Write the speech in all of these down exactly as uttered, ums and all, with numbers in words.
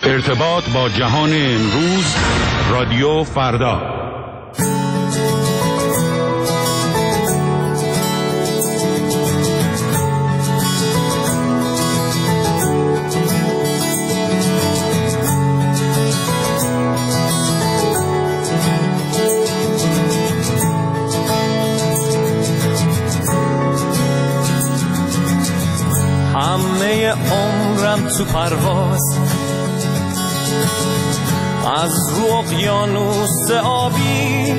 ارتباط با جهان امروز، رادیو فردا. همه عمرم تو پرواز، از رو اقیانوس آبی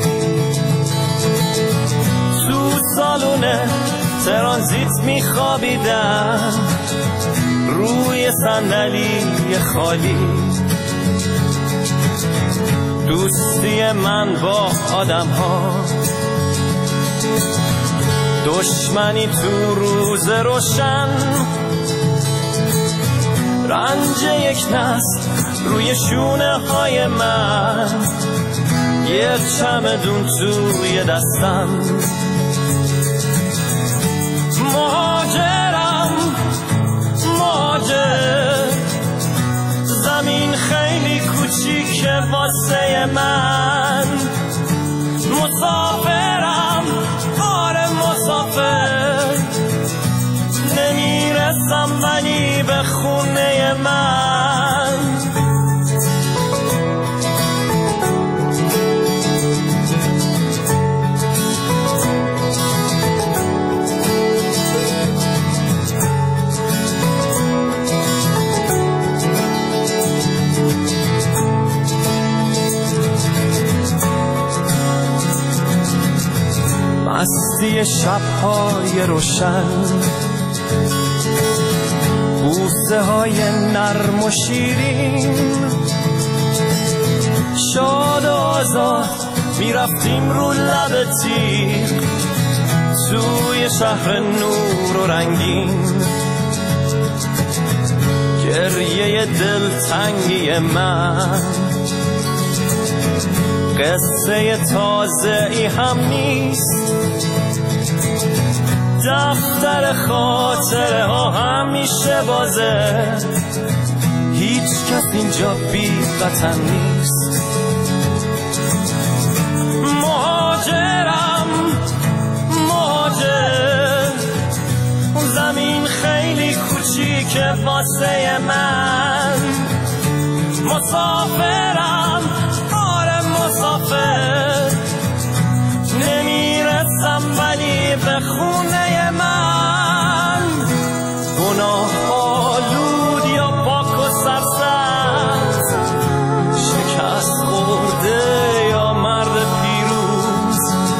تو سالون ترانزیت میخوابیدم روی صندلی خالی. دوستی من با آدم ها، دشمنی تو روز روشن، رنج یک نسل روی شونه های من، یه چمدون توی دستم. مهاجرم مهاجر، زمین خیلی کوچیکه واسه من. مسافرم آره مسافر، نمیرسم ولی به خونه من. مستی شب‌های روشن، بوسه های نرم و شیرین، شاد و آزاد میرفتیم رو لب تیغ توی شهر نور و رنگین. گریه دلتنگی من قصه تازه ای هم نیست، دفتر خاطره ها همیشه بازه، هیچ کس اینجا بی وطن نیست. مهاجرم مهاجر، زمین خیلی کوچیکه واسه من. مسافرم آره مسافر، نمیرسم ولی به خونه من. گناه آلود یا پاک و سرسبز، شکست خورده یا مرد پیروز،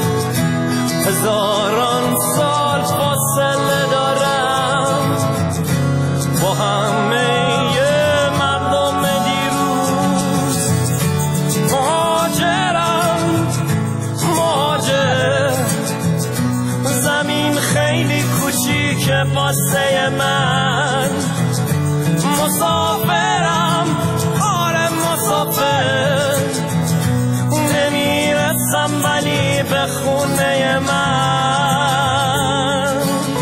هزاران سال فاصله دارم با همه مردم دیروز. مهاجرم مهاجر، زمین خیلی کوچیکه واسه من. مسافرم آره مسافر، نمیرسم ولی به خونه من.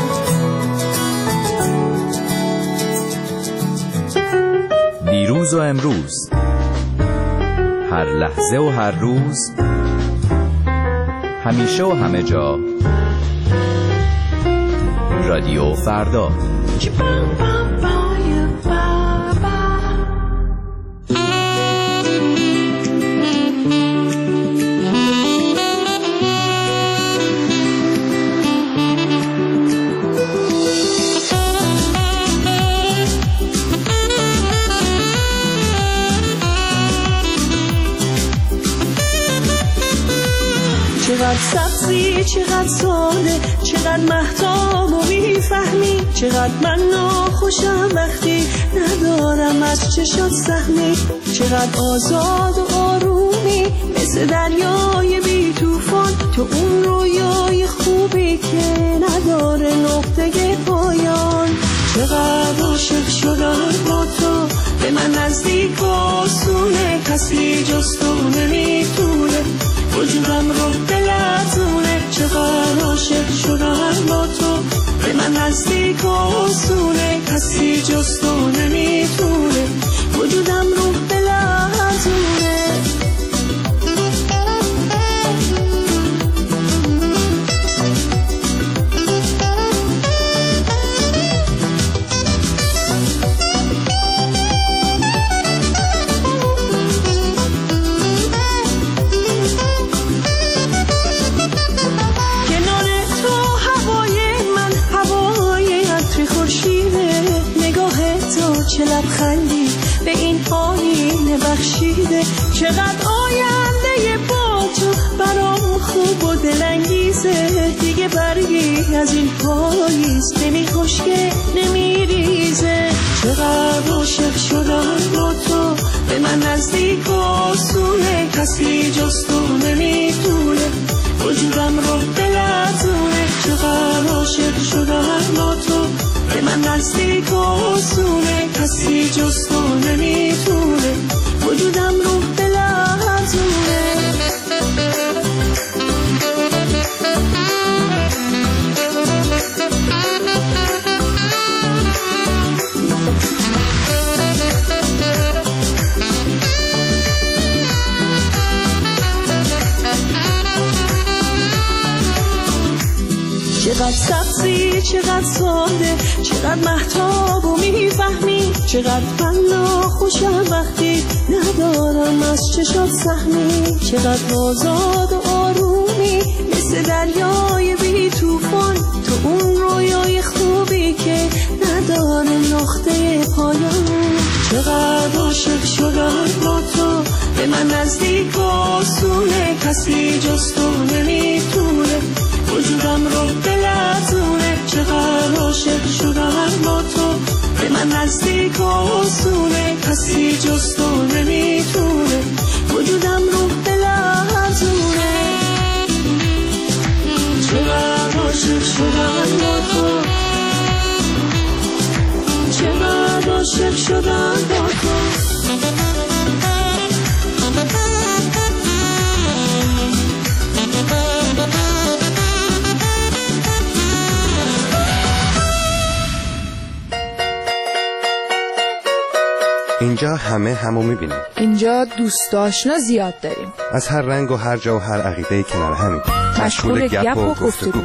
دیروز و امروز، هر لحظه و هر روز، همیشه و همه جا، رادیو فردا. چقدر سبزی چقدر ساده، چقدر مهتاب و میفهمی، چقدر من ناخوشم وقتی ندارم از چشات سهمی. چقدر آزاد و آرومی مثل دریای بی توفان، تو اون رویای خوبی که نداره نقطه پایان. چقدر عاشق شدم با تو، به من نزدیک و آسونه، کسی جز تو نمیتونه وجودم رو بلرزونه. چقدر عاشق شدم با تو، به من نزدیک و آسونه، کسی جز تو نمیتونه وجودم رو لبخندی به این آینه بخشیده. چقدر آینده با تو برام خوب و دلانگیزه. دیگه برگی از این پاییز نمی خشکه نمی ریزه. چقدر عاشق شدم با تو به من نزدیک و آسونه. کسی جز تو نمیدونه وجودم رو بلرزونه. چقدر عاشق شدم با تو به من نزدیک و آسونه. کسی جز تو نمیدونه وجودم رو بلرزونه. چقدر سبزی چقدر ساده، چقدر مهتاب و میفهمی. چقدر من ناخوشم وقتی ندارم از چشات سهمی. چقدر آزاد و آرومی مثل دریای بی توفان. تو اون رویای خوبی که نداره نقطه پایان. چقدر عاشق شدم با تو به من نزدیک و آسونه. کسی جز تو نمیتونه وجودم رو بلرزونه. چقدر عاشق شدم با تو به من نزدیک و آسونه. کسی جز تو نمیتونه وجودم رو بلرزونه. چقدر عاشق شدم با تو. چقدر عاشق شدم با تو. اینجا همه همو میبینیم. اینجا دوست آشنا زیاد داریم. از هر رنگ و هر جا و هر عقیده کنار همین. مشغول گپ و گفتگو.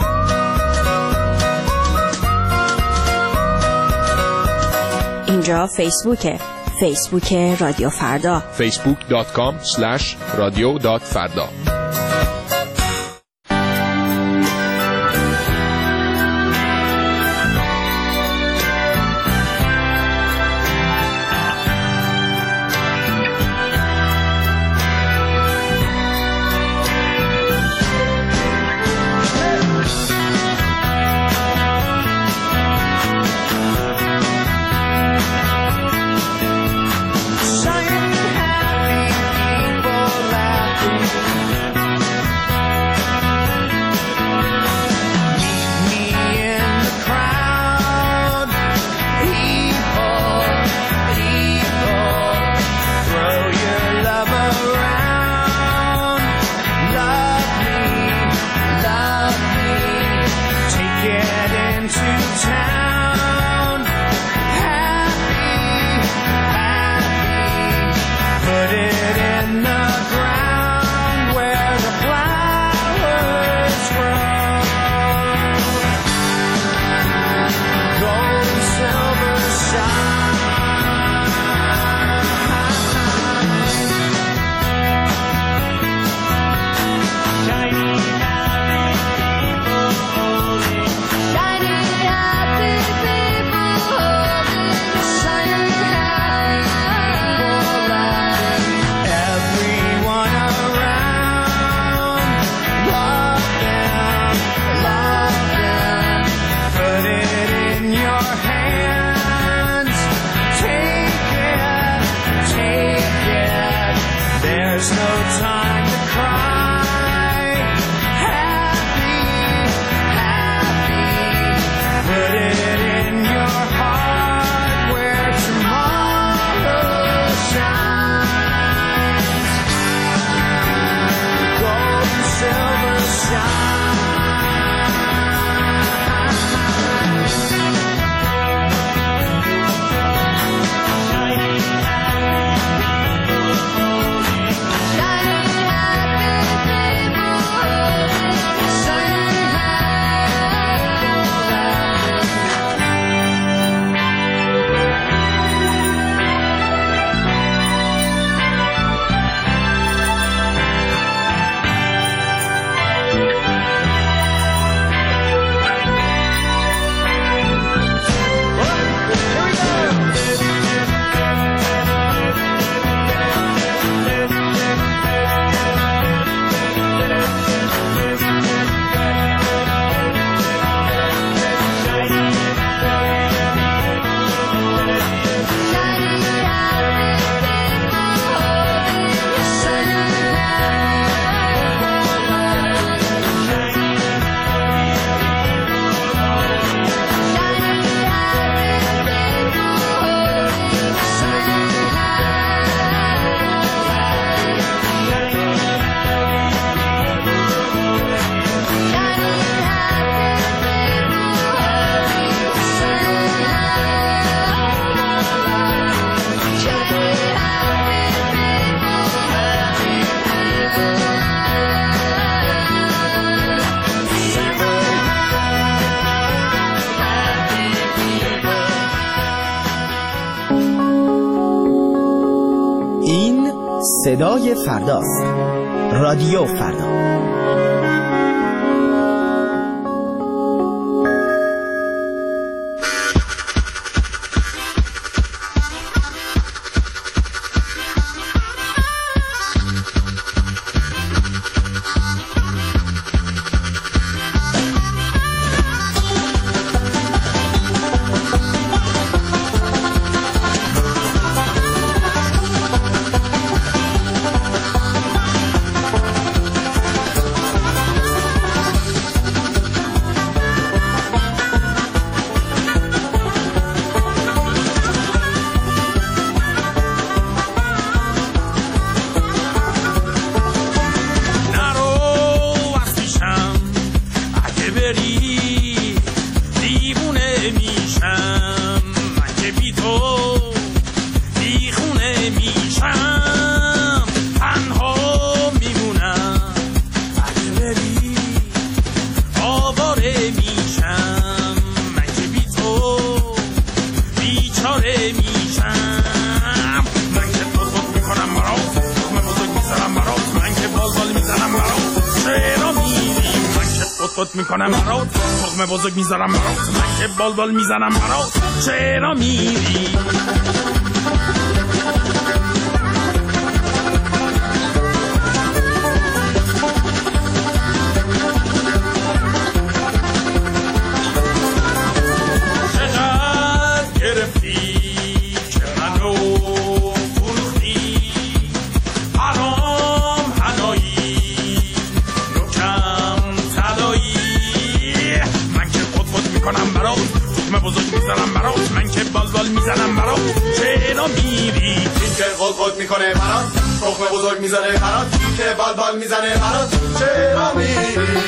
اینجا فیسبوکه. فیسبوک رادیو فردا. فیسبوک دات کام اسلش رادیو دات فردا. صدای فرداست. رادیو فردا. میکنم برات تخم بزرگ میذارم برات من که بال بال میزنم برات چرا میری چقدر گرفتی که منو فروختی حرام حنایی نوکم تلایی میکنم برات تخم بزرگ میزنم برات من که بال بال میزنم برات چرا میری این که قل قل میکنه برات تخم بزرگ میزنه برات این که بال بال میزنه برات چرا میری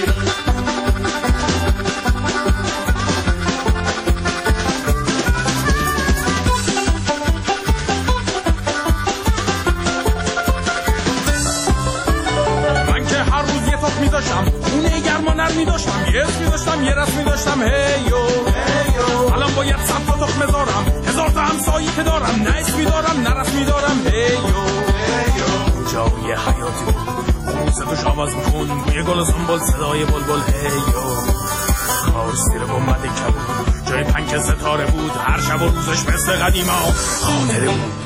من که هر روز یه تخم میذاشتم اونه گرم و نرم میداشتم یه اسم میداشتم یه رسم میداشتم هیو الان باید صد تا تخم بذارم هزار تا همسایی که دارم نه اسم میدارم نه رسم میدارم هیو اونجا یه حیاتی بود اون صداش آواز میکن بوی گل و سنبال صدای بلبل هیو کار سیر گمبد کبود جای پنک ستاره بود هر شب و روزش مثل قدیما خانه بود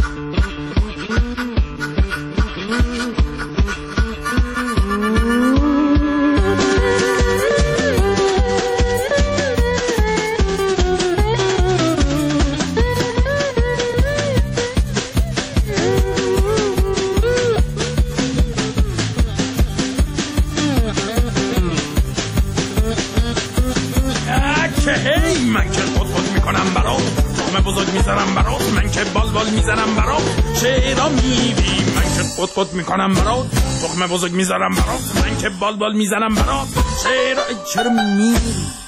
من که خود خود میکنم برات تخم بزرگ میزنم برات من که بال بال میزنم برات چرا میری من که خود خود میکنم برات تخم بزرگ میزنم برات من که بال بال میزنم برات چرا چرا میری